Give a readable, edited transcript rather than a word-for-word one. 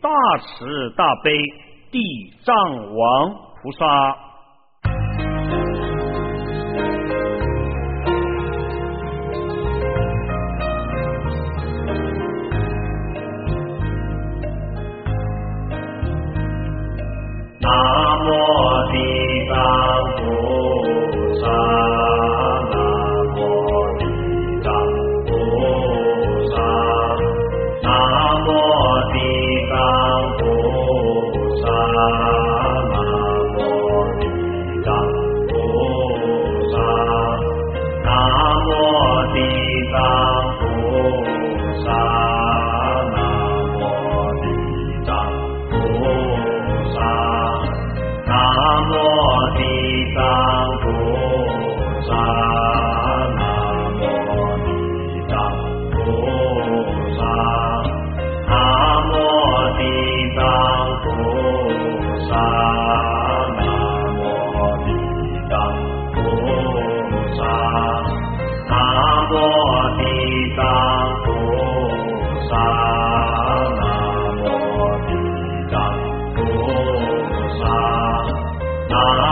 大慈大悲地藏王菩萨。南无地藏菩萨，南无地藏菩萨，南无地藏菩萨，南无地藏菩萨，南无地藏菩萨，南无地藏菩萨。南无地藏菩萨，南无地藏菩萨，南无地藏菩萨，南无地藏菩萨，南无地藏菩萨，南无地藏菩萨。南